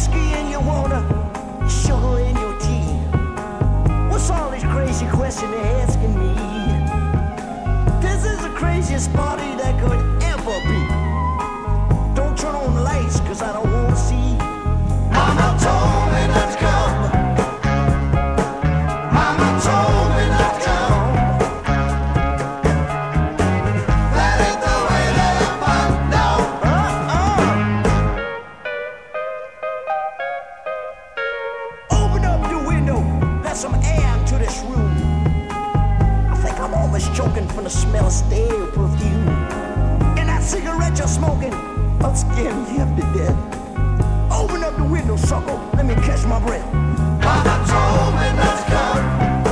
whiskey and you wanna sugar in your tea. What's all these crazy questions they're asking me? This is the craziest party that could ever be. Don't turn on the lights, cause I don't wanna see. Mama told me not to come. Mama told me not to come. That ain't the way to have fun, no. Open up the window, let some air to this room. I think I'm almost choking from the smell of stale perfume. And that cigarette you're smoking, I'm scaring you up to death. Open up the window, sucker, let me catch my breath. Mama told me not to come.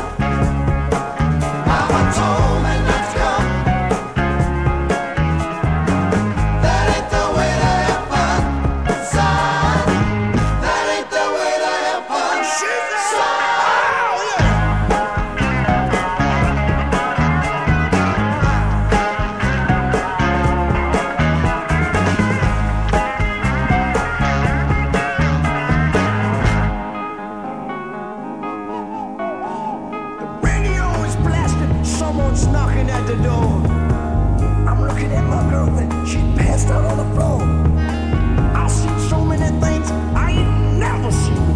Mama told me not to come. That ain't the way to have fun, son. That ain't the way to have fun, son. Someone's knocking at the door. I'm looking at my girlfriend, she passed out on the floor. I've seen so many things I ain't never seen